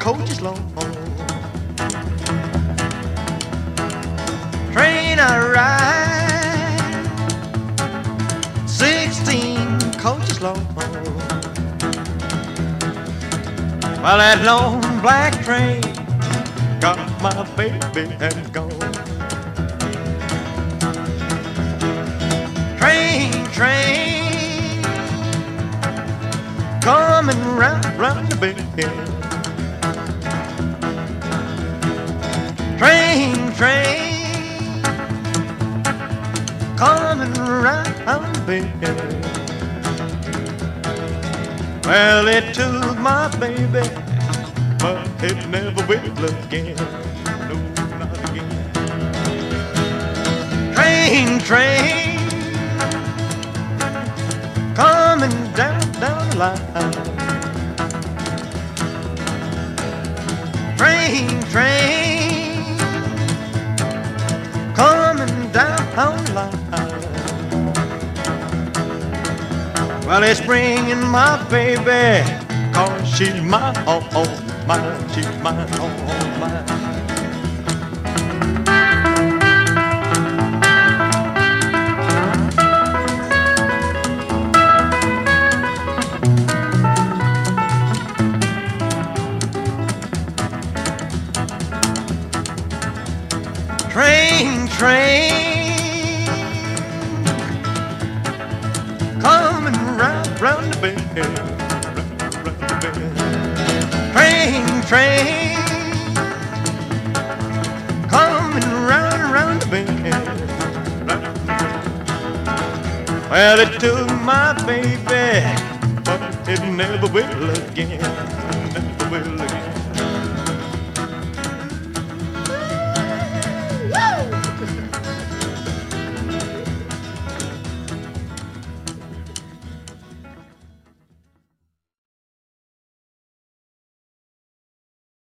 coaches long. Train I ride, 16 coaches long. Well, that long black train got my baby and gone. Train, coming round the bend. Train, coming round the bend. Well, it took my baby, but it never will again. No, not again. Train, coming down the line. Train, coming down the line. Well, it's bringing my baby, 'cause she's mine, oh, mine, she's mine, oh, mine. Train, coming round the bend, round the bend. Train, coming round the bend. Well, it took my baby, but it never will again, never will again.